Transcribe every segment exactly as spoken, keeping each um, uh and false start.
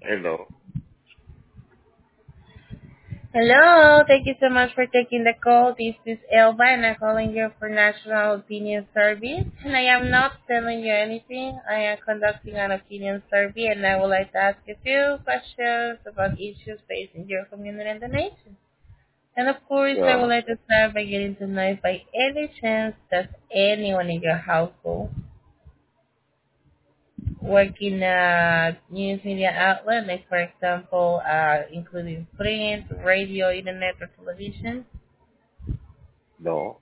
Hello. Hello, thank you so much for taking the call. This is Elba and I'm calling you for National Opinion Survey. And I am not telling you anything. I am conducting an opinion survey and I would like to ask a few questions about issues facing your community and the nation. And of course, I would Yeah. like to start by getting to know if by any chance does anyone in your household work in a news media outlet, like for example, uh, including print, radio, internet, or television. No.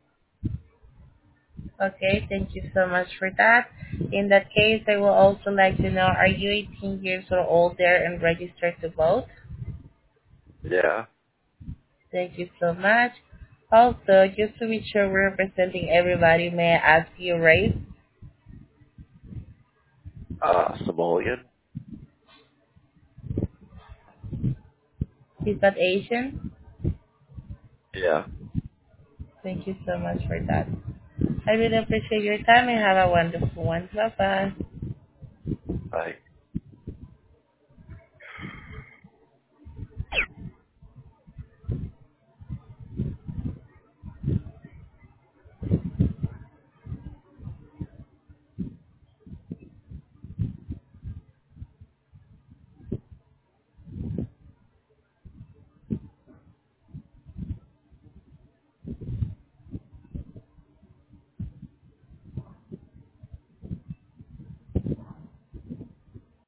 Okay, thank you so much for that. In that case, I will also like to know, are you eighteen years or older and registered to vote? Yeah. Thank you so much. Also, just to be sure we're representing everybody, may I ask your race? Uh, Samoan. Is that Asian? Yeah. Thank you so much for that. I really appreciate your time and have a wonderful one. Bye-bye. Bye.